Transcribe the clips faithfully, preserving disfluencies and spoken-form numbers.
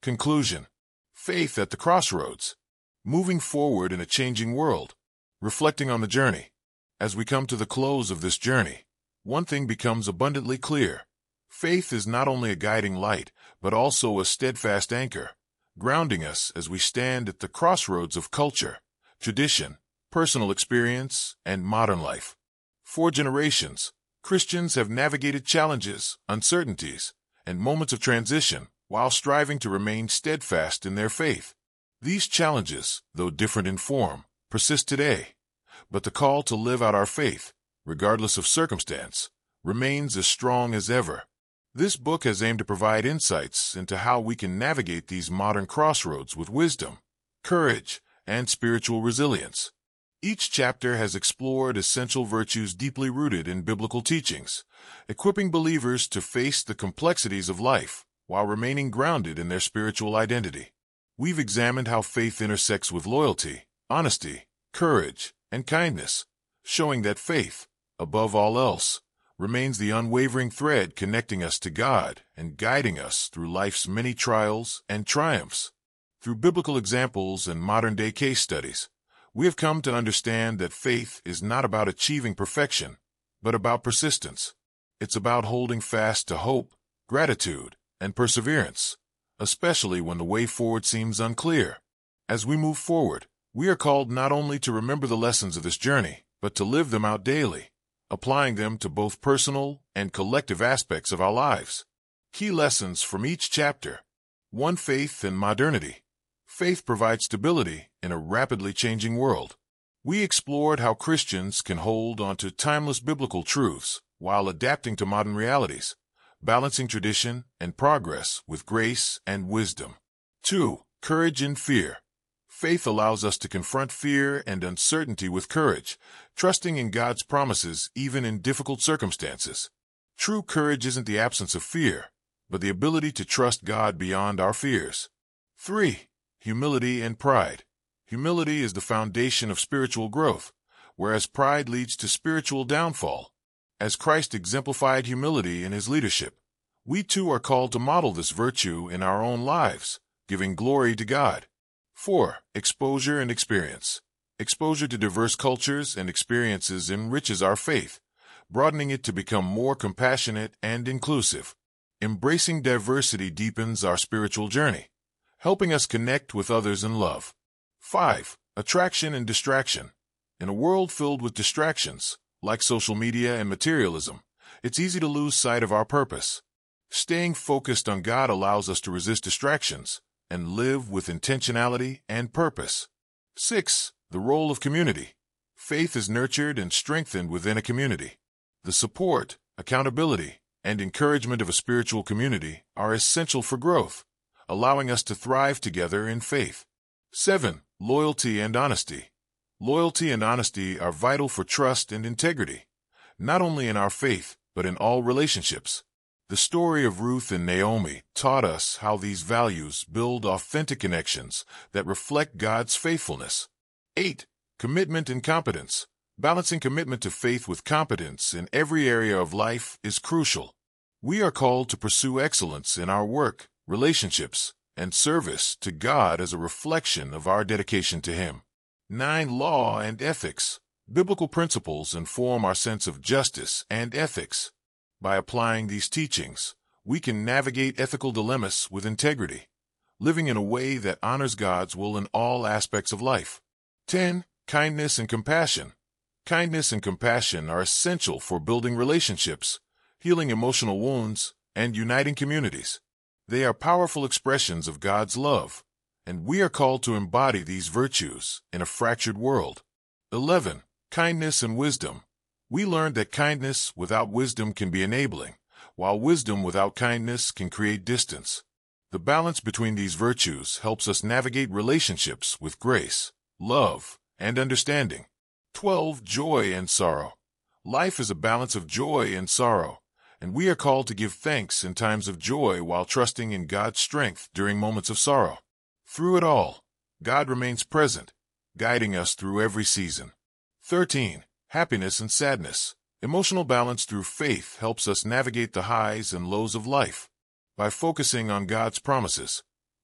Conclusion. Faith at the crossroads. Moving forward in a changing world. Reflecting on the journey. As we come to the close of this journey, one thing becomes abundantly clear. Faith is not only a guiding light, but also a steadfast anchor, grounding us as we stand at the crossroads of culture, tradition, personal experience, and modern life. For generations, Christians have navigated challenges, uncertainties, and moments of transition while striving to remain steadfast in their faith. These challenges, though different in form, persist today, but the call to live out our faith, regardless of circumstance, remains as strong as ever. This book has aimed to provide insights into how we can navigate these modern crossroads with wisdom, courage, and spiritual resilience. Each chapter has explored essential virtues deeply rooted in biblical teachings, equipping believers to face the complexities of life while remaining grounded in their spiritual identity. We've examined how faith intersects with loyalty, honesty, courage, and kindness, showing that faith, above all else, remains the unwavering thread connecting us to God and guiding us through life's many trials and triumphs. Through biblical examples and modern-day case studies, we have come to understand that faith is not about achieving perfection, but about persistence. It's about holding fast to hope, gratitude, and perseverance, especially when the way forward seems unclear. As we move forward, we are called not only to remember the lessons of this journey, but to live them out daily, applying them to both personal and collective aspects of our lives. Key lessons from each chapter. one. Faith and modernity. Faith provides stability in a rapidly changing world. We explored how Christians can hold onto timeless biblical truths while adapting to modern realities, balancing tradition and progress with grace and wisdom. two. Courage and fear. Faith allows us to confront fear and uncertainty with courage, trusting in God's promises even in difficult circumstances. True courage isn't the absence of fear, but the ability to trust God beyond our fears. three. Humility and pride. Humility is the foundation of spiritual growth, whereas pride leads to spiritual downfall. As Christ exemplified humility in his leadership, we too are called to model this virtue in our own lives, giving glory to God. four. Exposure and experience. Exposure to diverse cultures and experiences enriches our faith, broadening it to become more compassionate and inclusive. Embracing diversity deepens our spiritual journey, helping us connect with others in love. five. Attraction and distraction. In a world filled with distractions, like social media and materialism, it's easy to lose sight of our purpose. Staying focused on God allows us to resist distractions and live with intentionality and purpose. six. The role of community. Faith is nurtured and strengthened within a community. The support, accountability, and encouragement of a spiritual community are essential for growth, allowing us to thrive together in faith. seven. Loyalty and honesty. Loyalty and honesty are vital for trust and integrity, not only in our faith, but in all relationships. The story of Ruth and Naomi taught us how these values build authentic connections that reflect God's faithfulness. eight. Commitment and competence. Balancing commitment to faith with competence in every area of life is crucial. We are called to pursue excellence in our work, relationships, and service to God as a reflection of our dedication to Him. nine. Law and ethics. Biblical principles inform our sense of justice and ethics. By applying these teachings, we can navigate ethical dilemmas with integrity, living in a way that honors God's will in all aspects of life. ten. Kindness and compassion. Kindness and compassion are essential for building relationships, healing emotional wounds, and uniting communities. They are powerful expressions of God's love, and we are called to embody these virtues in a fractured world. eleven. Kindness and wisdom. We learned that kindness without wisdom can be enabling, while wisdom without kindness can create distance. The balance between these virtues helps us navigate relationships with grace, love, and understanding. twelve. Joy and sorrow. Life is a balance of joy and sorrow, and we are called to give thanks in times of joy while trusting in God's strength during moments of sorrow. Through it all, God remains present, guiding us through every season. thirteen. Happiness and sadness. Emotional balance through faith helps us navigate the highs and lows of life. By focusing on God's promises,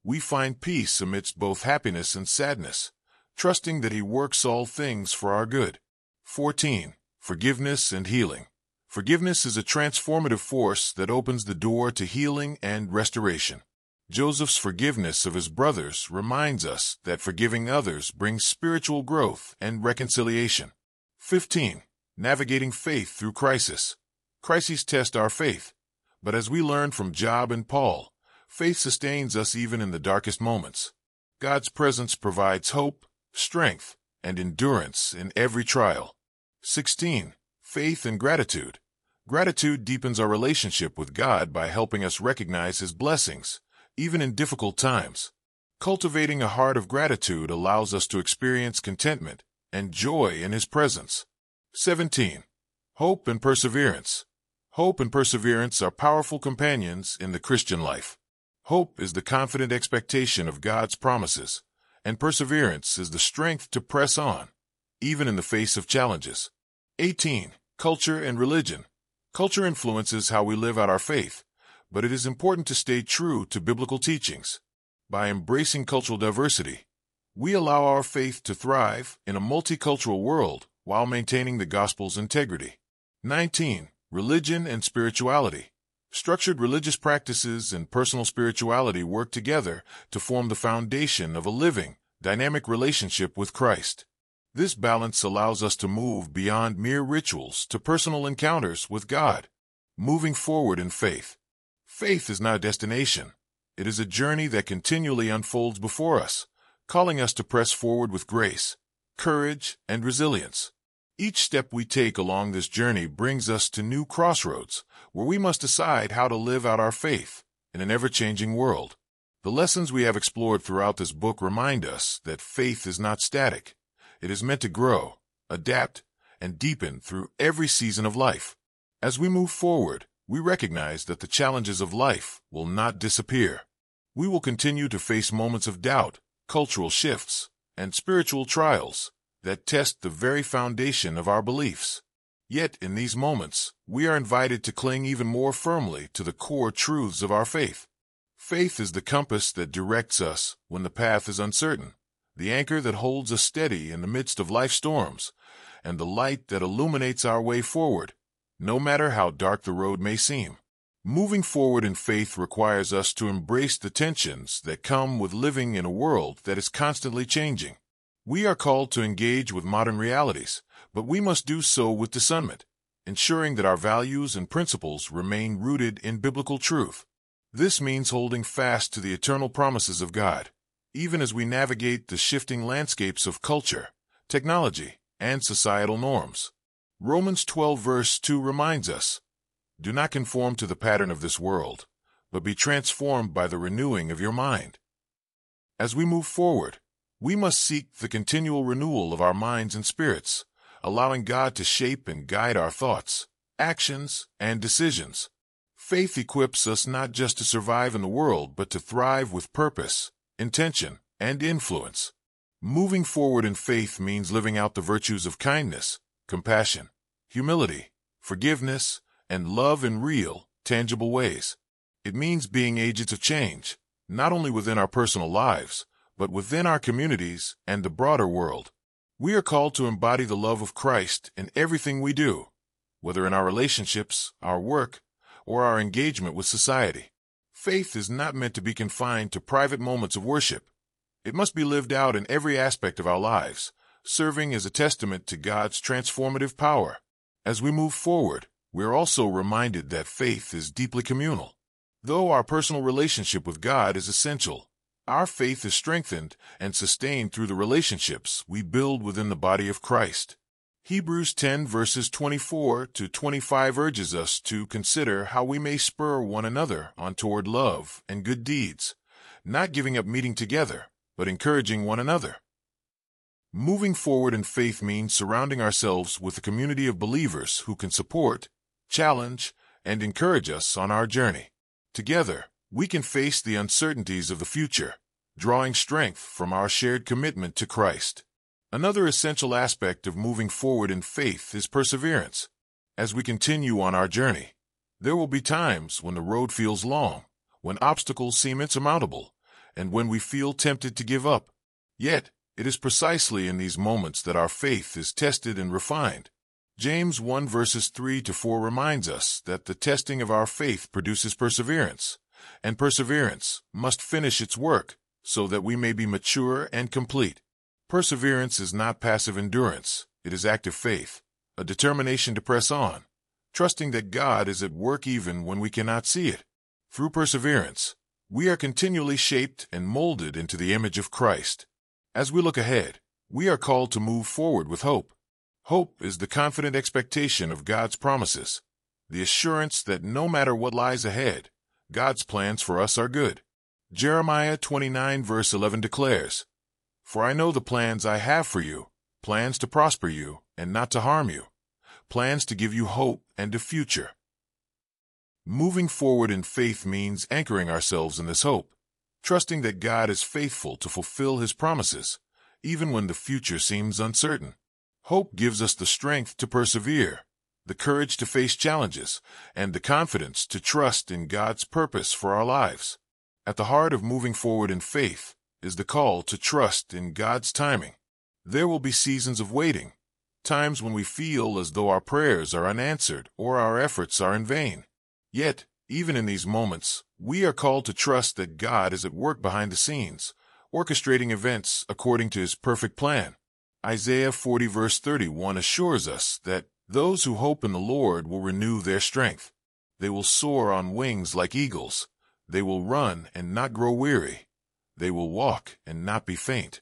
we find peace amidst both happiness and sadness, trusting that He works all things for our good. fourteen. Forgiveness and healing. Forgiveness is a transformative force that opens the door to healing and restoration. Joseph's forgiveness of his brothers reminds us that forgiving others brings spiritual growth and reconciliation. fifteen. Navigating faith through crisis. Crises test our faith, but as we learn from Job and Paul, faith sustains us even in the darkest moments. God's presence provides hope, strength, and endurance in every trial. sixteen. Faith and gratitude. Gratitude deepens our relationship with God by helping us recognize His blessings, even in difficult times. Cultivating a heart of gratitude allows us to experience contentment and joy in His presence. seventeen. Hope and perseverance. Hope and perseverance are powerful companions in the Christian life. Hope is the confident expectation of God's promises, and perseverance is the strength to press on, even in the face of challenges. eighteen. Culture and religion. Culture influences how we live out our faith, but it is important to stay true to biblical teachings. By embracing cultural diversity, we allow our faith to thrive in a multicultural world while maintaining the gospel's integrity. nineteen. Religion and spirituality. Structured religious practices and personal spirituality work together to form the foundation of a living, dynamic relationship with Christ. This balance allows us to move beyond mere rituals to personal encounters with God, moving forward in faith. Faith is not a destination. It is a journey that continually unfolds before us, calling us to press forward with grace, courage, and resilience. Each step we take along this journey brings us to new crossroads, where we must decide how to live out our faith in an ever-changing world. The lessons we have explored throughout this book remind us that faith is not static. It is meant to grow, adapt, and deepen through every season of life. As we move forward, we recognize that the challenges of life will not disappear. We will continue to face moments of doubt, cultural shifts, and spiritual trials that test the very foundation of our beliefs. Yet, in these moments, we are invited to cling even more firmly to the core truths of our faith. Faith is the compass that directs us when the path is uncertain, the anchor that holds us steady in the midst of life's storms, and the light that illuminates our way forward, no matter how dark the road may seem. Moving forward in faith requires us to embrace the tensions that come with living in a world that is constantly changing. We are called to engage with modern realities, but we must do so with discernment, ensuring that our values and principles remain rooted in biblical truth. This means holding fast to the eternal promises of God, even as we navigate the shifting landscapes of culture, technology, and societal norms. Romans twelve verse two reminds us, "Do not conform to the pattern of this world, but be transformed by the renewing of your mind." As we move forward, we must seek the continual renewal of our minds and spirits, allowing God to shape and guide our thoughts, actions, and decisions. Faith equips us not just to survive in the world, but to thrive with purpose, intention, and influence. Moving forward in faith means living out the virtues of kindness, compassion, humility, forgiveness, and love in real, tangible ways. It means being agents of change, not only within our personal lives, but within our communities and the broader world. We are called to embody the love of Christ in everything we do, whether in our relationships, our work, or our engagement with society. Faith is not meant to be confined to private moments of worship. It must be lived out in every aspect of our lives, serving as a testament to God's transformative power. As we move forward, we are also reminded that faith is deeply communal. Though our personal relationship with God is essential, our faith is strengthened and sustained through the relationships we build within the body of Christ. Hebrews ten verses twenty-four to twenty-five urges us to consider how we may spur one another on toward love and good deeds, not giving up meeting together, but encouraging one another. Moving forward in faith means surrounding ourselves with a community of believers who can support, challenge, and encourage us on our journey. Together, we can face the uncertainties of the future, drawing strength from our shared commitment to Christ. Another essential aspect of moving forward in faith is perseverance. As we continue on our journey, there will be times when the road feels long, when obstacles seem insurmountable, and when we feel tempted to give up. Yet, it is precisely in these moments that our faith is tested and refined. James one verses three to four reminds us that the testing of our faith produces perseverance, and perseverance must finish its work so that we may be mature and complete. Perseverance is not passive endurance, it is active faith, a determination to press on, trusting that God is at work even when we cannot see it. Through perseverance, we are continually shaped and molded into the image of Christ. As we look ahead, we are called to move forward with hope. Hope is the confident expectation of God's promises, the assurance that no matter what lies ahead, God's plans for us are good. Jeremiah twenty-nine verse eleven declares, "For I know the plans I have for you, plans to prosper you and not to harm you, plans to give you hope and a future." Moving forward in faith means anchoring ourselves in this hope, trusting that God is faithful to fulfill His promises, even when the future seems uncertain. Hope gives us the strength to persevere, the courage to face challenges, and the confidence to trust in God's purpose for our lives. At the heart of moving forward in faith is the call to trust in God's timing. There will be seasons of waiting, times when we feel as though our prayers are unanswered or our efforts are in vain. Yet, even in these moments, we are called to trust that God is at work behind the scenes, orchestrating events according to His perfect plan. Isaiah forty verse thirty-one assures us that those who hope in the Lord will renew their strength. They will soar on wings like eagles. They will run and not grow weary. They will walk and not be faint.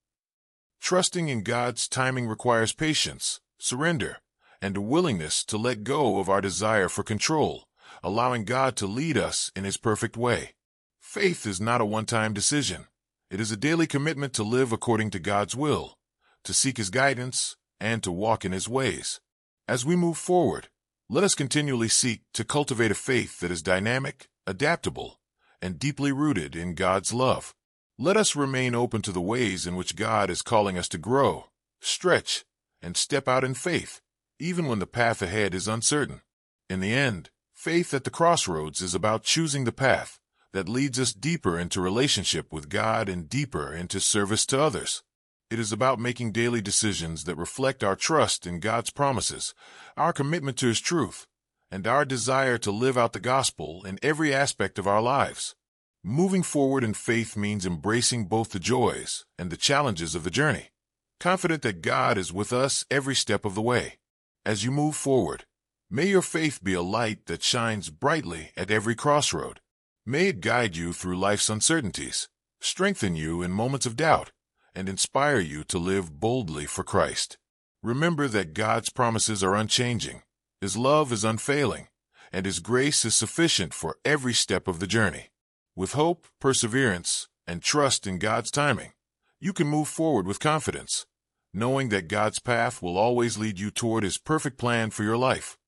Trusting in God's timing requires patience, surrender, and a willingness to let go of our desire for control, allowing God to lead us in His perfect way. Faith is not a one-time decision. It is a daily commitment to live according to God's will, to seek His guidance, and to walk in His ways. As we move forward, let us continually seek to cultivate a faith that is dynamic, adaptable, and deeply rooted in God's love. Let us remain open to the ways in which God is calling us to grow, stretch, and step out in faith, even when the path ahead is uncertain. In the end, faith at the crossroads is about choosing the path that leads us deeper into relationship with God and deeper into service to others. It is about making daily decisions that reflect our trust in God's promises, our commitment to His truth, and our desire to live out the gospel in every aspect of our lives. Moving forward in faith means embracing both the joys and the challenges of the journey, confident that God is with us every step of the way. As you move forward, may your faith be a light that shines brightly at every crossroad. May it guide you through life's uncertainties, strengthen you in moments of doubt, and inspire you to live boldly for Christ. Remember that God's promises are unchanging, His love is unfailing, and His grace is sufficient for every step of the journey. With hope, perseverance, and trust in God's timing, you can move forward with confidence, knowing that God's path will always lead you toward His perfect plan for your life.